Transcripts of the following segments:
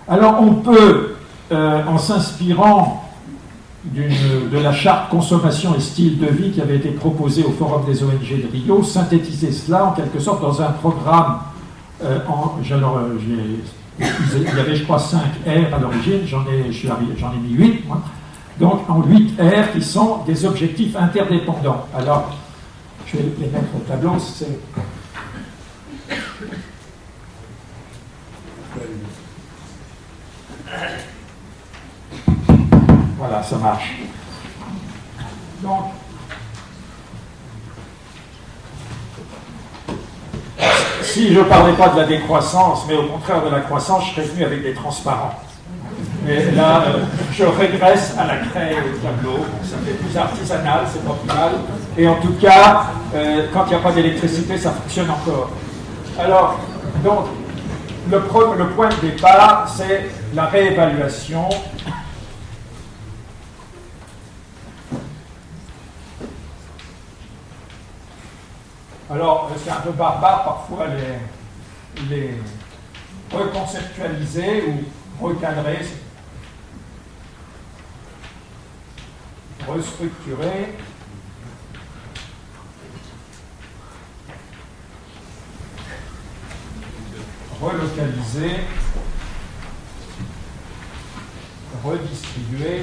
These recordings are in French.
Alors on peut, en s'inspirant de la charte consommation et style de vie qui avait été proposée au Forum des ONG de Rio, synthétiser cela en quelque sorte dans un programme. Il y avait, je crois, 5 R à l'origine, j'en ai mis 8, moi. Donc en 8 R qui sont des objectifs interdépendants. Alors, je vais les mettre au tableau, c'est... Voilà, ça marche. Donc, si je ne parlais pas de la décroissance, mais au contraire de la croissance, je serais venu avec des transparents. Mais là, je régresse à la craie au tableau, donc ça fait plus artisanal, c'est pas plus mal. Et en tout cas, quand il n'y a pas d'électricité, ça fonctionne encore. Alors, donc, le point de départ, c'est la réévaluation. Alors, c'est un peu barbare parfois les reconceptualiser ou recadrer, restructurer, relocaliser, redistribuer,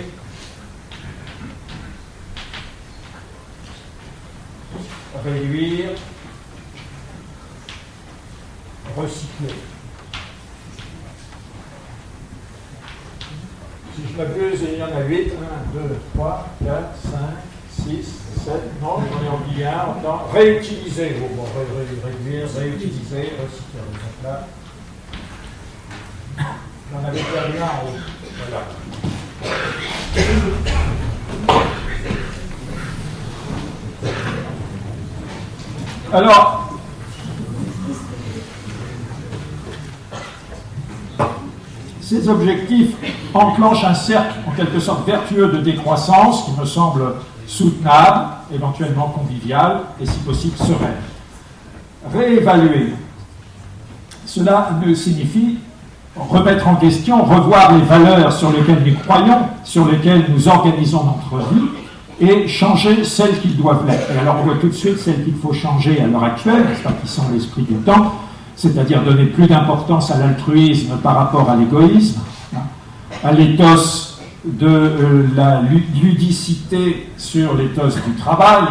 réduire, recycler. Si je m'abuse, il y en a 8. 1, 2, 3, 4, 5, 6, 7. Non, j'en ai oublié un. Encore. Réutiliser. Bon, réduire, réutiliser, recycler. Donc là, j'en avais perdu un en haut. Voilà. Alors, ces objectifs enclenchent un cercle en quelque sorte vertueux de décroissance qui me semble soutenable, éventuellement convivial et si possible serein. Réévaluer. Cela me signifie remettre en question, revoir les valeurs sur lesquelles nous croyons, sur lesquelles nous organisons notre vie, et changer celles qu'ils doivent l'être. Et alors on voit tout de suite celles qu'il faut changer à l'heure actuelle, n'est-ce pas, qui sont l'esprit du temps, c'est-à-dire donner plus d'importance à l'altruisme par rapport à l'égoïsme, à l'éthos de la ludicité sur l'éthos du travail,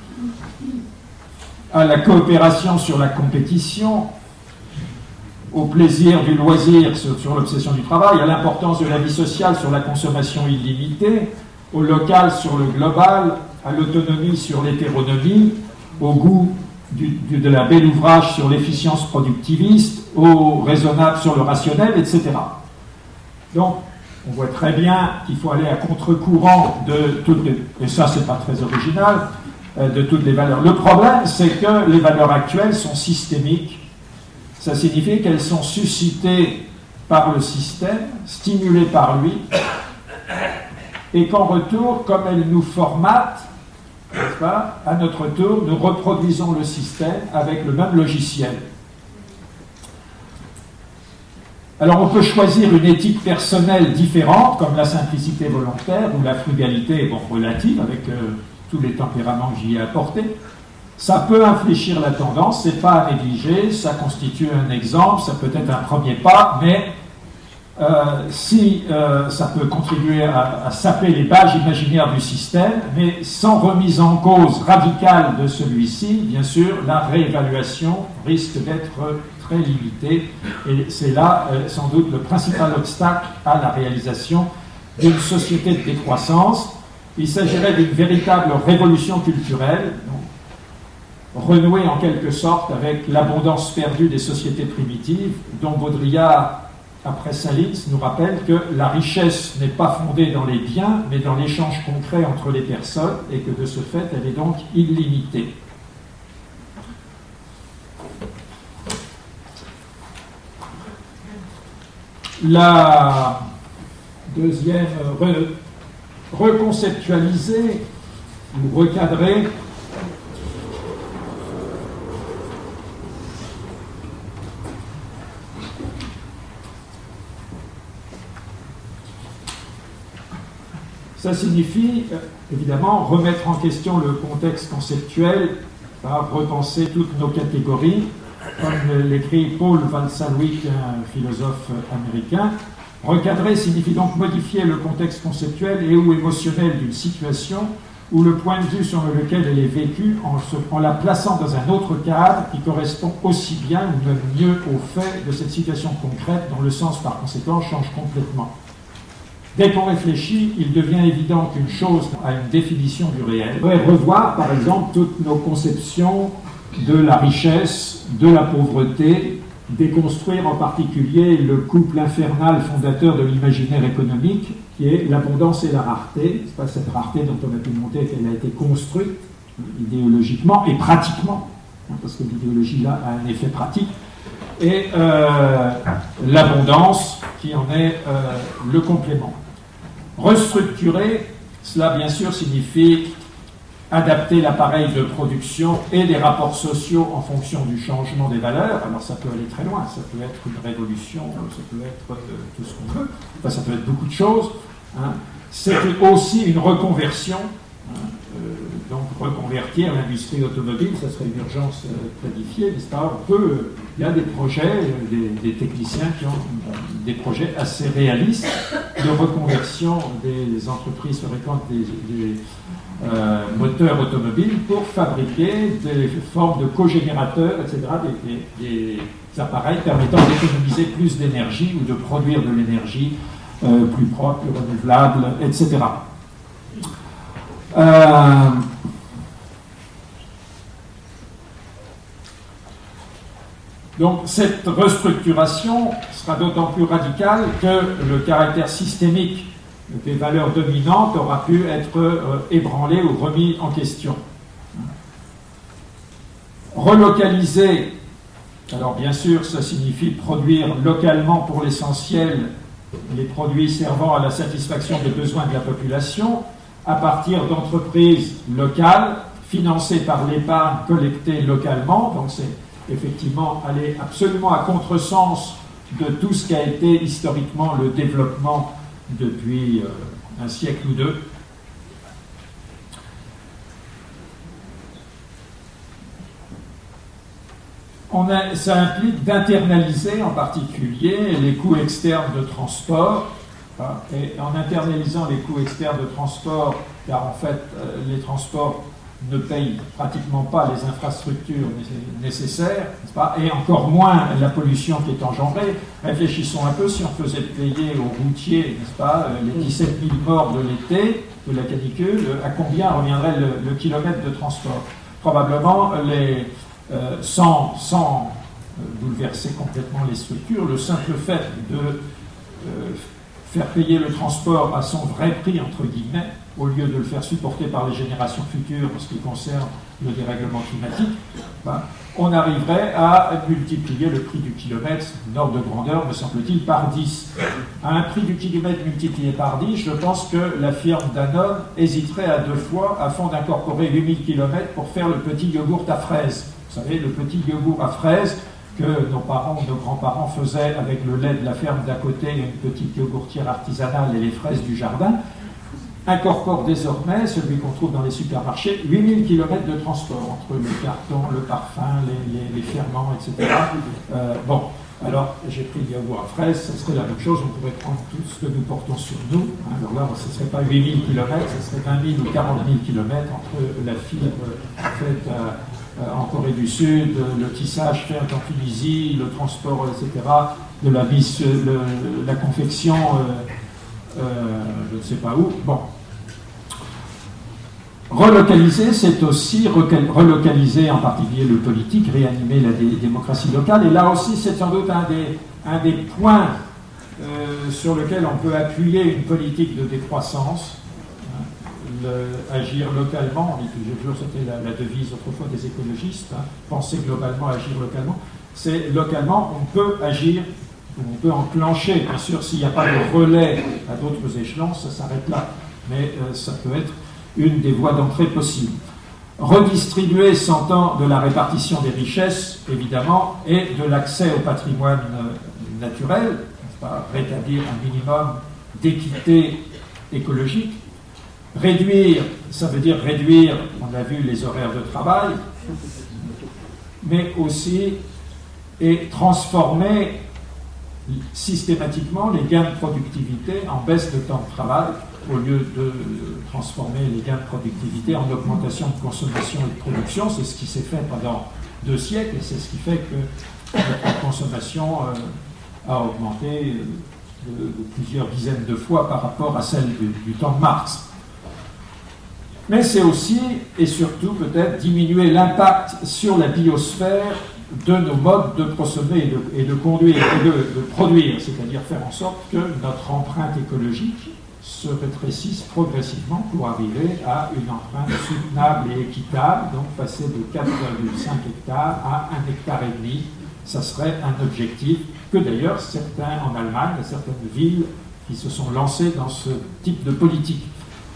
à la coopération sur la compétition, au plaisir du loisir sur l'obsession du travail, à l'importance de la vie sociale sur la consommation illimitée, au local sur le global, à l'autonomie sur l'hétéronomie, au goût de la belle ouvrage sur l'efficience productiviste, au raisonnable sur le rationnel, etc. Donc, on voit très bien qu'il faut aller à contre-courant de toutes les... Et ça, c'est pas très original, de toutes les valeurs. Le problème, c'est que les valeurs actuelles sont systémiques. Ça signifie qu'elles sont suscitées par le système, stimulées par lui, et qu'en retour, comme elles nous formatent, n'est-ce pas, à notre tour, nous reproduisons le système avec le même logiciel. Alors on peut choisir une éthique personnelle différente, comme la simplicité volontaire ou la frugalité relative, avec tous les tempéraments que j'y ai apportés. Ça peut infléchir la tendance, c'est pas à négliger, ça constitue un exemple, ça peut être un premier pas, mais ça peut contribuer à saper les bases imaginaires du système, mais sans remise en cause radicale de celui-ci, bien sûr, la réévaluation risque d'être très limitée, et c'est là sans doute le principal obstacle à la réalisation d'une société de décroissance. Il s'agirait d'une véritable révolution culturelle, renouer en quelque sorte avec l'abondance perdue des sociétés primitives, dont Baudrillard, après Salins, nous rappelle que la richesse n'est pas fondée dans les biens, mais dans l'échange concret entre les personnes, et que de ce fait, elle est donc illimitée. La deuxième, reconceptualiser ou recadrer. Ça signifie, évidemment, remettre en question le contexte conceptuel, repenser toutes nos catégories, comme l'écrit Paul Watzlawick, un philosophe américain. Recadrer signifie donc modifier le contexte conceptuel et ou émotionnel d'une situation ou le point de vue sur lequel elle est vécue en la plaçant dans un autre cadre qui correspond aussi bien ou même mieux au fait de cette situation concrète dont le sens par conséquent change complètement. Dès qu'on réfléchit, il devient évident qu'une chose a une définition du réel. On pourrait revoir par exemple toutes nos conceptions de la richesse, de la pauvreté, déconstruire en particulier le couple infernal fondateur de l'imaginaire économique qui est l'abondance et la rareté. C'est pas cette rareté dont on a pu montrer qu'elle a été construite idéologiquement et pratiquement, parce que l'idéologie là a un effet pratique, et l'abondance qui en est le complément. Restructurer, cela bien sûr signifie adapter l'appareil de production et des rapports sociaux en fonction du changement des valeurs. Alors ça peut aller très loin, ça peut être une révolution, ça peut être tout ce qu'on veut, enfin, ça peut être beaucoup de choses. Hein. C'est aussi une reconversion, hein, donc reconvertir l'industrie automobile, ça serait une urgence planifiée, n'est-ce pas? Il y a des projets, des techniciens qui ont des projets assez réalistes de reconversion des entreprises fabricantes des moteurs automobiles pour fabriquer des formes de cogénérateurs, etc., des appareils permettant d'économiser plus d'énergie ou de produire de l'énergie plus propre, plus renouvelable, etc. Donc cette restructuration sera d'autant plus radicale que le caractère systémique des valeurs dominantes aura pu être ébranlé ou remis en question. Relocaliser, alors bien sûr ça signifie produire localement pour l'essentiel les produits servant à la satisfaction des besoins de la population à partir d'entreprises locales financées par l'épargne collectée localement. Donc c'est effectivement aller absolument à contresens de tout ce qui a été historiquement le développement depuis un siècle ou deux. Ça implique d'internaliser en particulier les coûts externes de transport, et en internalisant les coûts externes de transport, car en fait les transports ne payent pratiquement pas les infrastructures nécessaires, n'est-ce pas, et encore moins la pollution qui est engendrée. Réfléchissons un peu, si on faisait payer aux routiers, n'est-ce pas, les 17 000 morts de l'été, de la canicule, à combien reviendrait le kilomètre de transport? Probablement, sans bouleverser complètement les structures, le simple fait de faire payer le transport à son vrai prix, entre guillemets, au lieu de le faire supporter par les générations futures en ce qui concerne le dérèglement climatique, on arriverait à multiplier le prix du kilomètre, d'ordre de grandeur, me semble-t-il, par 10. À un prix du kilomètre multiplié par 10, je pense que la firme Danone hésiterait à 2 fois afin d'incorporer 8000 km pour faire le petit yogourt à fraises. Vous savez, le petit yogourt à fraises que nos parents, nos grands-parents faisaient avec le lait de la ferme d'à côté, une petite yogourtière artisanale et les fraises du jardin, incorpore désormais, celui qu'on trouve dans les supermarchés, 8000 km de transport entre le carton, le parfum, les ferments, etc. Bon, alors j'ai pris le yogourt à fraises, ce serait la même chose, on pourrait prendre tout ce que nous portons sur nous. Alors là, ce ne serait pas 8000 km, ce serait 20 000 ou 40 000 km entre la fibre faite en Corée du Sud, le tissage fait en Tunisie, le transport, etc., de la confection, je ne sais pas où. Bon. Relocaliser, c'est aussi relocaliser en particulier le politique, réanimer la démocratie locale. Et là aussi, c'est sans doute un des points sur lequel on peut appuyer une politique de décroissance. Agir localement, on dit toujours, c'était la devise autrefois des écologistes, penser globalement, agir localement. C'est localement, on peut agir, on peut enclencher. Bien sûr, s'il n'y a pas de relais à d'autres échelons, ça s'arrête là. Mais ça peut être une des voies d'entrée possibles. Redistribuer s'entend de la répartition des richesses, évidemment, et de l'accès au patrimoine naturel, rétablir un minimum d'équité écologique. Réduire, ça veut dire réduire, on a vu, les horaires de travail, mais aussi et transformer systématiquement les gains de productivité en baisse de temps de travail, au lieu de transformer les gains de productivité en augmentation de consommation et de production. C'est ce qui s'est fait pendant 2 siècles, et c'est ce qui fait que notre consommation a augmenté de plusieurs dizaines de fois par rapport à celle du temps de Marx. Mais c'est aussi, et surtout peut-être, diminuer l'impact sur la biosphère de nos modes de consommer et de conduire et de produire, c'est-à-dire faire en sorte que notre empreinte écologique se rétrécisse progressivement pour arriver à une empreinte soutenable et équitable, donc passer de 4,5 hectares à 1,5 hectare. Ça serait un objectif que d'ailleurs certains en Allemagne, certaines villes qui se sont lancées dans ce type de politique.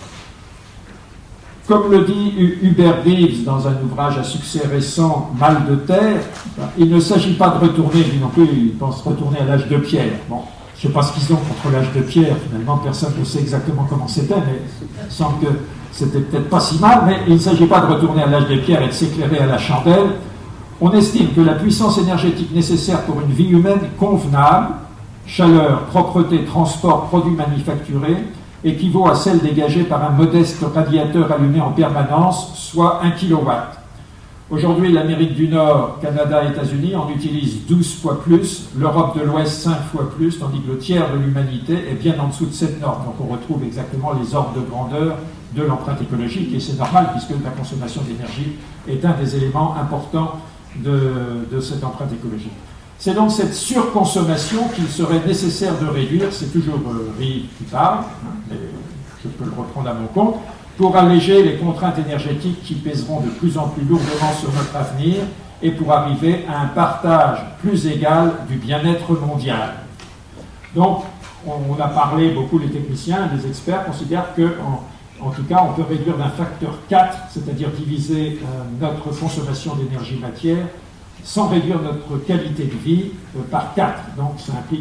Comme le dit Hubert Reeves dans un ouvrage à succès récent, Mal de terre, il ne s'agit pas de retourner, lui non plus, il pense retourner à l'âge de pierre. Bon, je ne sais pas ce qu'ils ont contre l'âge de pierre, finalement, personne ne sait exactement comment c'était, mais il semble que c'était peut-être pas si mal, mais il ne s'agit pas de retourner à l'âge de pierre et de s'éclairer à la chandelle. On estime que la puissance énergétique nécessaire pour une vie humaine convenable, chaleur, propreté, transport, produits manufacturés, équivaut à celle dégagée par un modeste radiateur allumé en permanence, soit 1 kW. Aujourd'hui, l'Amérique du Nord, Canada et États-Unis en utilisent 12 fois plus, l'Europe de l'Ouest 5 fois plus, tandis que le tiers de l'humanité est bien en dessous de cette norme. Donc on retrouve exactement les ordres de grandeur de l'empreinte écologique, et c'est normal puisque la consommation d'énergie est un des éléments importants de cette empreinte écologique. C'est donc cette surconsommation qu'il serait nécessaire de réduire, c'est toujours Reeves qui parle, mais je peux le reprendre à mon compte, pour alléger les contraintes énergétiques qui pèseront de plus en plus lourdement sur notre avenir et pour arriver à un partage plus égal du bien-être mondial. Donc, on a parlé beaucoup, les techniciens, les experts considèrent que, en tout cas, on peut réduire d'un facteur 4, c'est-à-dire diviser notre consommation d'énergie-matière, sans réduire notre qualité de vie par 4. Donc ça implique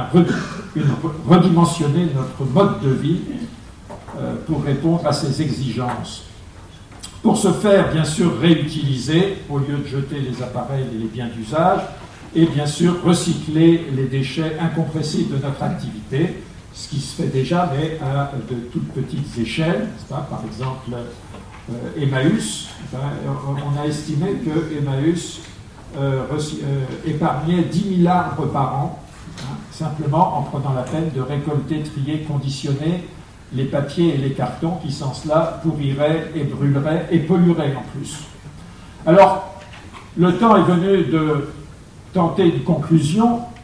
redimensionner notre mode de vie pour répondre à ces exigences. Pour ce faire, bien sûr, réutiliser, au lieu de jeter les appareils et les biens d'usage, et bien sûr, recycler les déchets incompressibles de notre activité, ce qui se fait déjà, mais à de toutes petites échelles, n'est-ce pas ? Par exemple, Emmaüs, on a estimé que Emmaüs épargnait 10 000 arbres par an, simplement en prenant la peine de récolter, trier, conditionner les papiers et les cartons qui, sans cela, pourriraient et brûleraient et pollueraient en plus. Alors, le temps est venu de tenter une conclusion.